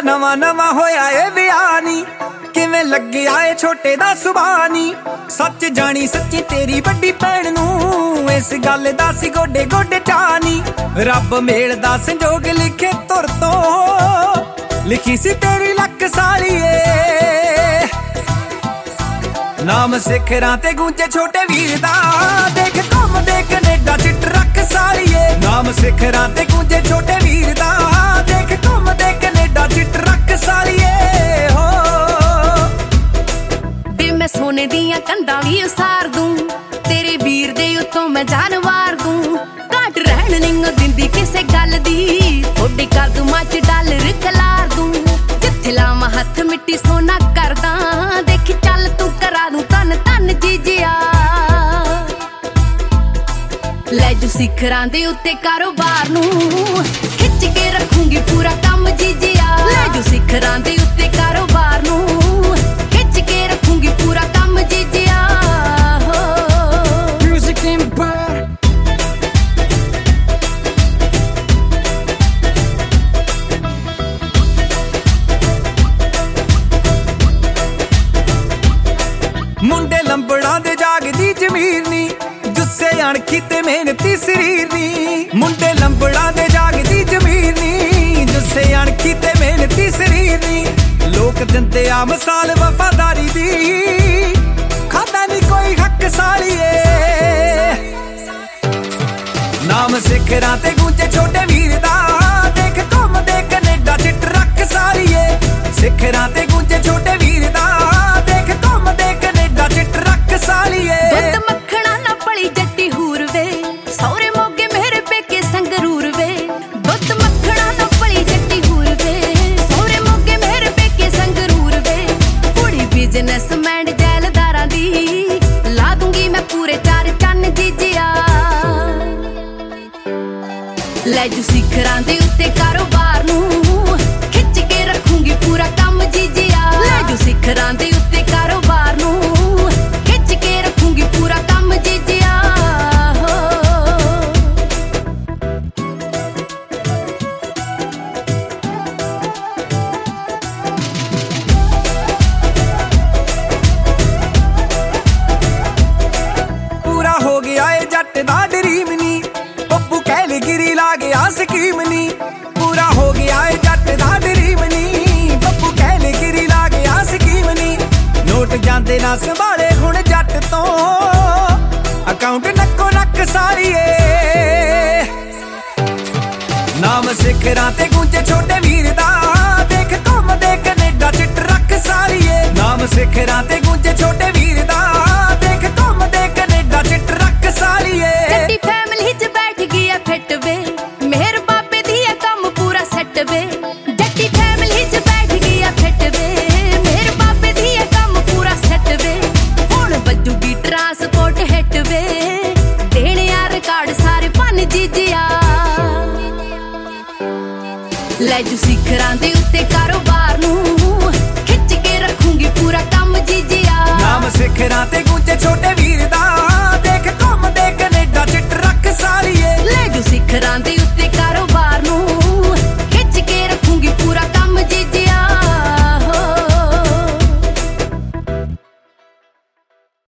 ਨਵਾਂ ਨਵਾਂ ਹੋਇਆ ਏ ਵਿਆਹ ਨੀ, ਕਿਵੇਂ ਲੱਗਿਆ ਏ ਛੋਟੇ ਦਾ ਸੁਭਾਅ ਨੀ। ਸੱਚ ਜਾਣੀ ਸੱਚੀ ਤੇਰੀ ਵੱਡੀ ਭੈਣ ਨੂੰ, ਇਸ ਗੱਲ ਦਾ ਸੀ ਗੋਡੇ ਗੋਡੇ ਚਾਅ ਨੀ। ਰੱਬ ਮੇਲ ਦਾ ਸੰਜੋਗ ਲਿਖੇ ਤੁਰ ਤੋਂ, ਲਿਖੀ ਸੀ ਤੇਰੀ ਲੱਕ ਸਾਲੀਏ। ਨਾਮ ਸਿਖਰਾਂ ਤੇ ਗੂੰਜੇ ਛੋਟੇ ਵੀਰ ਦਾ, ਦੇਖ ਘੁੰਮਦੇ ਕੈਨੇਡਾ ਚ ਟਰੱਕ ਸਾਲੀਏ। ਨਾਮ ਸਿਖਰਾਂ ਤੇ ਗੂੰਜੇ ਛੋਟੇ ਵੀਰ ਦਾ, ਦੇਖ ਘੁੰਮਦੇ ਕੈਨੇਡਾ ਚ ਟਰੱਕ ਸਾਲੀਏ ਹੋ। ਵੇ ਮੈਂ ਸੋਨੇ ਦੀਆਂ ਕੰਧਾਂ ਵੀ ਉਸਾਰ ਦੂੰ, ਤੇਰੇ ਵੀਰ ਦੇ ਉੱਤੋਂ ਮੈਂ ਜਾਨ ਵਾਰ ਦੂੰ। ਘਾਟ ਰਹਿਣ ਨਹੀਂ ਦਿੰਦੀ ਕਿਸੇ ਗੱਲ ਦੀ, ਥੋੜੇ ਕਦਮਾਂ ਚ ਡਾਲਰ ਖਲਾਰ ਦੂੰ। ਜਿੱਥੇ ਲਾਵਾਂ ਹੱਥ ਮਿੱਟੀ ਸੋਨਾ ਕਰਦਾ, ਦੇਖ ਚੱਲ ਤੂੰ ਕਰਾ ਦੂੰ ਤਨ ਤਨ ਜੀਜਿਆ। ਲੈ ਜੂ ਸਿਖਰਾਂ ਦੇ ਉੱਤੇ ਕਾਰੋਬਾਰ ਨੂੰ, ਖਿੱਚ ਕੇ ਰੱਖੂੰਗੀ ਪੂਰਾ ਕੰਮ ਜੀਜਿਆ। ਲੈ ਜੂ ਸਿਖਰਾਂ ਦੇ ਉੱਤੇ ਕਾਰੋਬਾਰ ਨੂੰ, ਖਿੱਚ ਕੇ ਰੱਖੂੰਗੀ ਪੂਰਾ ਕੰਮ ਜੀਜਿਆ। Music Empire ਮੁੰਡੇ ਲੰਬੜਾਂ ਦੇ ਜਾਗਦੀ ਜ਼ਮੀਰ ਨੀ, ਜੁੱਸੇ ਅਣਖੀ ਤੇ ਮਿਹਨਤੀ ਸਰੀਰ ਨੀ। ਮੁੰਡੇ ਲੰਬੜਾਂ ਦੇ ਜਾਗਦੀ ਜ਼ਮੀਰ ਨੀ, ਜੁੱਸੇ ਅਣਖੀ ਤੇ ਮਿਹਨਤੀ ਸਰੀਰ ਨੀ। ਲੋਕ ਦਿੰਦੇ ਆ ਮਿਸਾਲ ਵਫਾਦਾਰੀ ਦੀ, ਖਾਦਾ ਨੀ ਕੋਈ ਹੱਕ ਸਾਲੀਏ। ਨਾਮ ਸਿਖਰਾਂ ਤੇ ਗੂੰਜੇ ਛੋਟੇ ਵੀਰ ਦਾ, ਦੇਖ ਘੁੰਮਦੇ ਕੈਨੇਡਾ ਚ ਟਰੱਕ ਸਾਲੀਏ। ਸਿਖਰਾਂ ਤੇ ਗੂੰਜੇ ਛੋਟੇ ਵੀਰ ਦਾ, ਦੇਖ ਘੁੰਮਦੇ ਕੈਨੇਡਾ ਚ ਟਰੱਕ ਸਾਲੀਏ। ਦੁੱਧ ਮੱਖਣਾ ਨਾ ਪਲੀ ਜੱਟੀ ਹੂਰ ਵੇ, ਸਹੁਰੇ ਮੋਗੇ ਮੇਰੇ ਪੇਕੇ ਸੰਗਰੂਰ ਵੇ। ਦੁੱਧ ਮੱਖਣਾ ਨਾ ਪਲੀ ਜੱਟੀ ਹੂਰ ਵੇ, ਸਹੁਰੇ ਮੋਗੇ ਮੇਰੇ ਪੇਕੇ ਸੰਗਰੂਰ ਵੇ। ਕੁੜੀ ਬਿਜ਼ਨਸਮੈਨ ਜੈਲਦਾਰਾਂ ਦੀ, ਲਾ ਦੂੰਗੀ ਮੈਂ ਪੂਰੇ 4 ਚੰਨ ਜੀਜਿਆ। ਲੈ ਜੂ ਸਿਖਰਾਂ ਦੇ ਉੱਤੇ ਕਾਰੋਬਾਰ ਨੂੰ, ਖਿੱਚ ਕੇ ਰੱਖੂੰਗੀ ਪੂਰਾ ਕੰਮ ਜੀਜਿਆ। ਲੈ ਜੂ ਸਿਖਰਾਂ ਦੇ ਉੱਤੇ ਕਾਰੋਬਾਰ ਨੂੰ, ਖਿੱਚ ਕੇ ਰੱਖੂੰਗੀ ਪੂਰਾ ਕੰਮ ਜੀਜਿਆ। ਪੂਰਾ ਹੋ ਗਿਆ ਏ ਜੱਟ ਦਾ ਡਰੀਮ ਨੀ, ਬੱਬੂ ਕਹਿਲਗਿਰੀ ਲਾ ਗਿਆ ਸਕੀਮ ਨੀ। ਪੂਰਾ ਹੋ ਗਿਆ ਏ ਜੱਟ ਦਾ ਡਰੀਮ ਨੀ, ਬੱਬੂ ਕਹਿਲਗਿਰੀ ਲਾ ਗਿਆ ਸਕੀਮ ਨੀ। ਨੋਟ ਜਾਂਦੇ ਨਾ ਸੰਭਾਲੇ ਹੁਣ ਜੱਟ ਤੋਂ, ਅਕਾਊਂਟ ਨੱਕੋ ਨੱਕ ਸਾਲੀਏ। ਨਾਮ ਸਿਖਰਾਂ ਤੇ ਗੂੰਜੇ ਛੋਟੇ ਵੀਰ ਦਾ, ਦੇਖ ਘੁੰਮਦੇ ਕੈਨੇਡਾ ਚ ਟਰੱਕ ਸਾਲੀਏ। ਨਾਮ ਸਿਖਰਾਂ ਤੇ ਗੂੰਜੇ ਛੋਟੇ ਵੀਰ ਦਾ, ਦੇਖ ਘੁੰਮਦੇ ਕੈਨੇਡਾ ਚ ਟਰੱਕ ਸਾਲੀਏ। ਜੱਟੀ ਫੈਮਿਲੀ ਚ ਬੈਠ ਗਈ ਐ ਫਿੱਟ ਵੇ, ਮੇਹਰ ਬਾਬੇ ਦੀ ਐ ਕੰਮ ਪੂਰਾ ਸੈੱਟ ਵੇ। ਜੱਟੀ ਫੈਮਿਲੀ ਚ ਬੈਠ ਗਈ ਐ ਫਿੱਟ ਵੇ, ਮੇਹਰ ਬਾਬੇ ਦੀ ਐ ਕੰਮ ਪੂਰਾ ਸੈੱਟ ਵੇ। ਹੁਣ ਵੱਜੂਗੀ ਟਰਾਂਸਪੋਰਟ ਹਿੱਟ ਵੇ, ਦੇਣਿਆ ਰਿਕਾਰਡ ਸਾਰੇ ਭੰਨ ਜੀਜਿਆ। ਲੈ ਜੂ ਸਿਖਰਾਂ ਦੇ ਉੱਤੇ ਕਾਰੋਬਾਰ ਨੂੰ, ਖਿੱਚ ਕੇ ਰੱਖੂੰਗੀ ਪੂਰਾ ਕੰਮ ਜੀਜਿਆ। ਨਾਮ ਸਿਖਰਾਂ ਤੇ